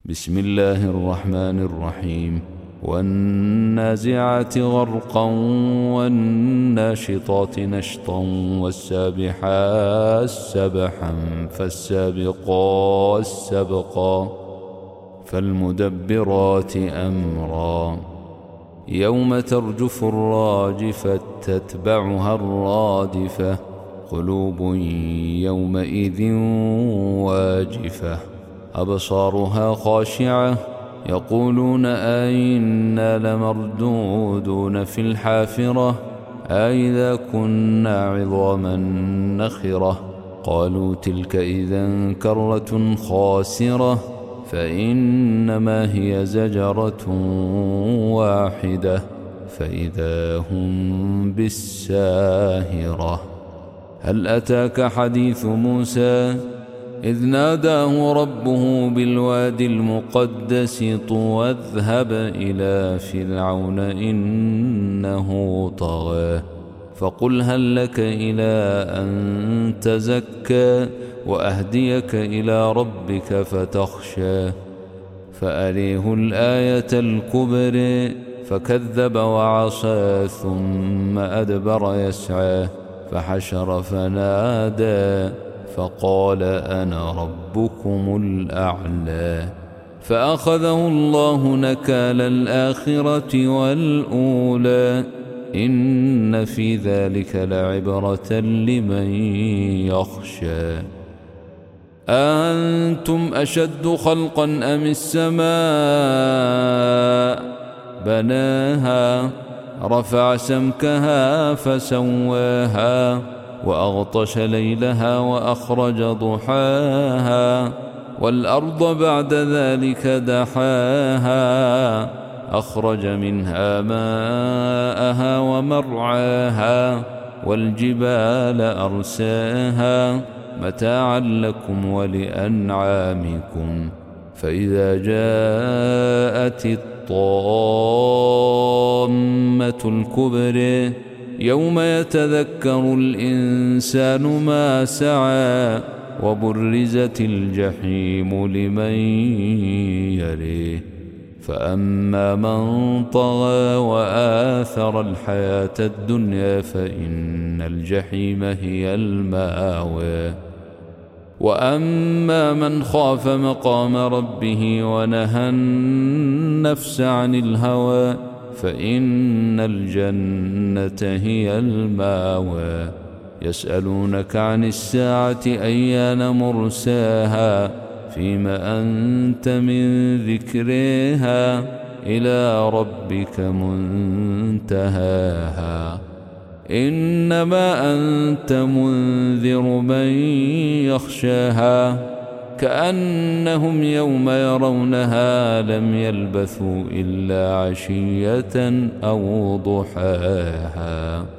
بسم الله الرحمن الرحيم. والنازعات غرقا والناشطات نشطا والسابحات سبحا فالسابقات سبقا فالمدبرات أمرا يوم ترجف الراجفة تتبعها الرادفة قلوب يومئذ واجفة أبصارها خاشعة يقولون أئنا لمردودون في الحافرة أئذا كنا عظاما نخرة قالوا تلك إذا كرة خاسرة فإنما هي زجرة واحدة فإذا هم بالساهرة. هل أتاك حديث موسى إذ ناداه ربه بالوادي المقدس طوى اذهب إلى فرعون إنه طغى فقل هل لك إلى أن تزكى وأهديك إلى ربك فتخشى فأريه الآية الكبرى فكذب وعصى ثم أدبر يسعى فحشر فنادى فقال أنا ربكم الأعلى فأخذه الله نكال الآخرة والأولى إن في ذلك لعبرة لمن يخشى. أنتم أشد خلقا أم السماء بناها رفع سمكها فسواها وأغطش ليلها وأخرج ضحاها والأرض بعد ذلك دحاها أخرج منها ماءها ومرعاها والجبال أرساها متاعا لكم ولأنعامكم فإذا جاءت الطامة الكبرى يوم يتذكر الإنسان ما سعى وبرزت الجحيم لمن يريه فأما من طغى وآثر الحياة الدنيا فإن الجحيم هي المأوى وأما من خاف مقام ربه ونهى النفس عن الهوى فإن الجنة هي المأوى يسألونك عن الساعة أيان مرساها فيما أنت من ذكرها إلى ربك منتهاها إنما أنت منذر من يخشاها كأنهم يوم يرونها لم يلبثوا إلا عشية أو ضحاها.